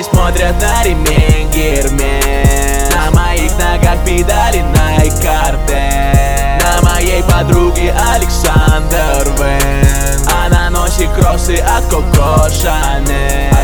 Они смотрят на ремень Гермес, на моих ногах педали Nike Carter, на моей подруге Александр Вэн. Она носит кроссы от Коко Шанель,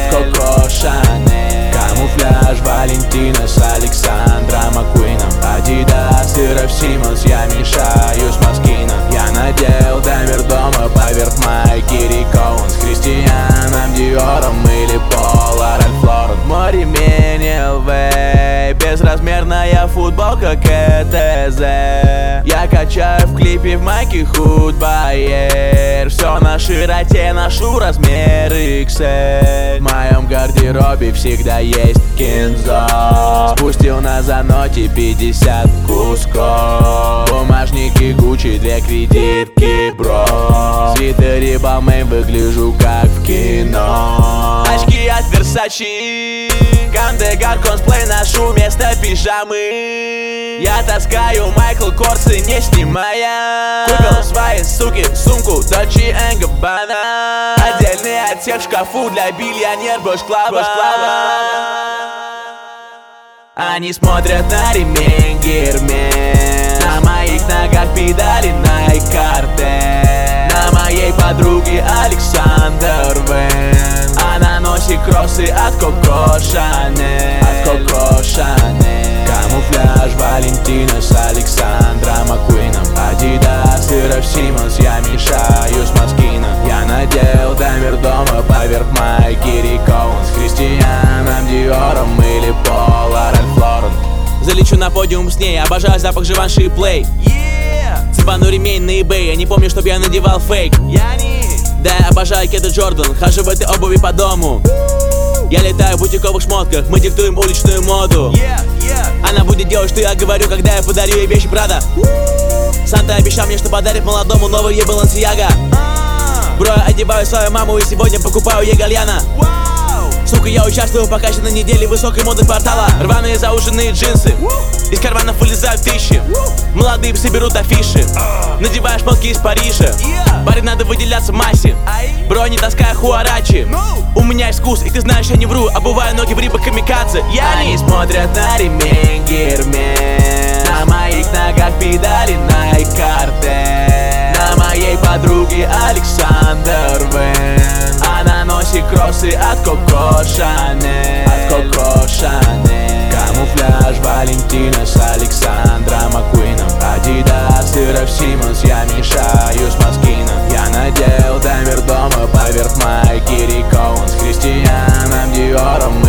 камуфляж Валентина с Александром Маккуином, Адидас и Рэф Симмонс, я мешаю с Москином. Я надел Дамир дома поверх майки Рик Оуэнс, с Кристианом Диором или Пола Ральф Лорен. Мой ремень ЛВ, безразмерная футболка КТЗ. Я качаю в клипе в майке Худ Байер. Все на широте, ношу размер XL. В моем гардеробе всегда есть кинзо. Спустил на заноте 50 кусков. Бумажники Гуччи, 2 кредитки, бро. В свитере Балмейн выгляжу как в кино. Очки от Versace, Кандегар косплей ношу вместо пижамы. Я таскаю Майкл Корсы, не снимая. Купил своей суки сумку Dolce & Gabbana. Отдельный отсек в шкафу для бильонер Бош-клаба. Они смотрят на ремень Гермес, на моих ногах педали Nike Carter, на моей подруге Александр Вэн. Она носит кроссы от Коко Шанель, камуфляж Валентина с Александром Маккуином, Адидас и Рэф Симмонс, я мешаю с Москином. Я надел Дамир дома поверх майки Рик Оуэнс, с Кристианом Диором или Пола Ральф Лорен. Залечу на подиум с ней, обожаю запах Живанши и Плей. Цепану ремень на eBay, я не помню, чтоб я надевал фейк. Да, я обожаю кеды Джордан, хожу в этой обуви по дому. Я летаю в бутиковых шмотках, мы диктуем уличную моду. Она будет делать, что я говорю, когда я подарю ей вещи Прада. Санта обещал мне, что подарит молодому новый ей Балансиага. Бро, я одеваю свою маму и сегодня покупаю ей гальяна. Сука, я участвую в покачанной неделе высокой моды квартала. Рваные зауженные джинсы, из карманов вылезают тысячи. Молодые псы берут афиши, надеваешь шмотки из Парижа. Парень, надо выделяться в массе. Бро, не таскаю хуарачи. У меня есть вкус, и ты знаешь, я не вру. Обуваю ноги в Рибок Камикадзе. Они смотрят на ремень Гермес, на моих ногах педали Nike Carter, на моей подруге Александр Вэн. Она носит кроссы от Коко Шанель, камуфляж Валентина с Александром Маккуином, Адидас и Рэф Симмонс, я мешаю с Москином. Я надел Дамир дома поверх майки Рик Оуэнс, с Кристианом Диором